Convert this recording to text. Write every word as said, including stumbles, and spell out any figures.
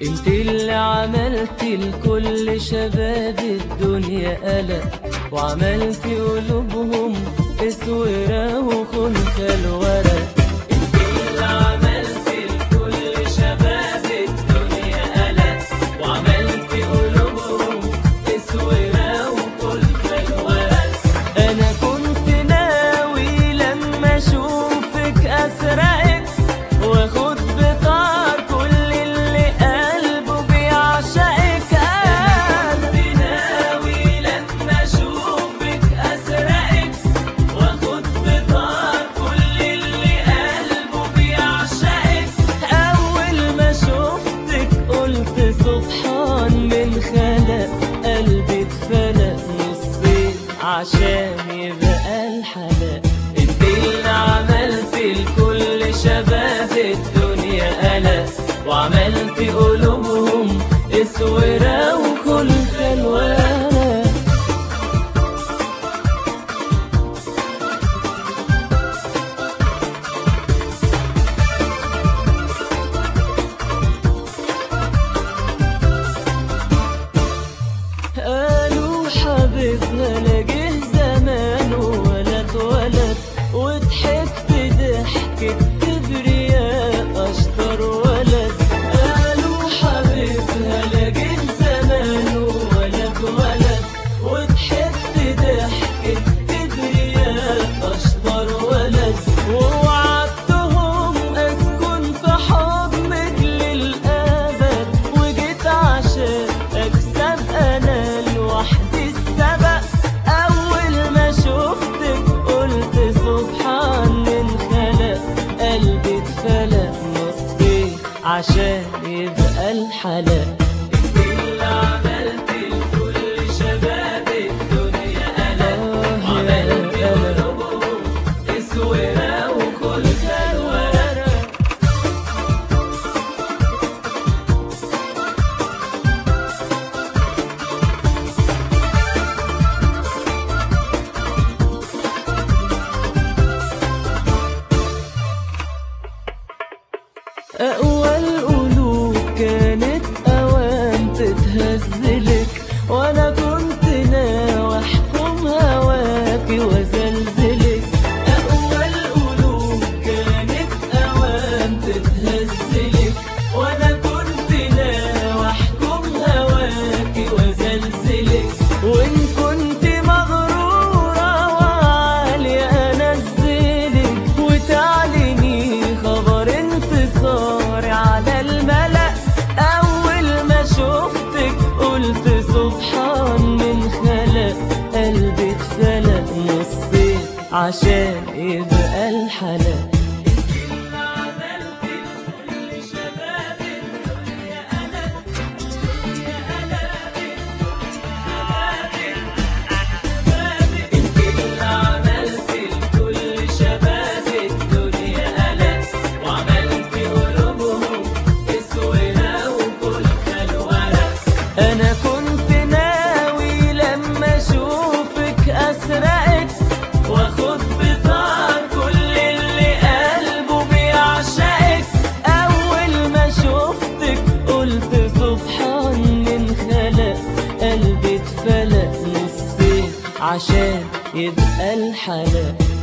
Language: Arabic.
انت اللي عملتي لكل شباب الدنيا قلق، وعملتي قلوبهم اسورة وخنث الورق. انت اللي عملتي لكل شباب الدنيا قلق، وعملتي قلوبهم اسورة وخنث الورق. انا كنت ناوي لما اشوفك اسرقك واخد بطار كل اللي قلبه بيعشقك. انا كنت ناوي لما اشوفك اسرقك واخد بطار كل اللي قلبه بيعشقك. اول ما شفتك قلت سبحان من خلق، قلبي اتفلق نصين عشان يبقى الحلق. انت اللي عملتي لكل شباب الدنيا قلق، وعملتي قلوبهم اسورة وخنث الورق. قالوا حبيبنا لا جه زمانه ولا اتولد، وضحكت ضحكة كبرياء اشطر ولد. قالوا حبيبنا لا جه زمانه ولا اتولد، وضحكت ضحكة كبرياء اشطر ولد. ووعدتهم اسكن في حضنك للابد، وجيت عشان اكسب انا لوحدي السبق. اول ما شفتك قلت سبحان من خلق، قلبي اتفلق نصين عشان يبقى الحلق. انت اللي عملتي لكل شباب الدنيا قلق، وعملتي قلوبهم اسورة وخنث الورق. أقوى القلوب كانت أوان تتهزلك، وأنا كنت ناوي أحكم هواكي وأزلزلك. أقوى القلوب كانت أوان تتهزلك، وأنا كنت ناوي أحكم هواكي وأزلزلك. وإن كنت مغرورة وعالية أنزلك، وتعلني خبر انتصاري على الملأ. أول ما شفتك قلت سبحان من خلق، قلبي اتفلق نصين عشان يبقى الحلق. انت اللي عملتي لكل شباب الدنيا قلق، الدنيا قلق، شبابك. انت اللي عملتي لكل شباب الدنيا قلق، وعملتي قلوبهم اسورة وخنث الورق. انا كنت ناوي لما اشوفك اسرقك واخد بطار كل اللي قلبه بيعشقك. اول ما شفتك قلت سبحان من خلق، قلبي اتفلق نصين عشان يبقى الحلق.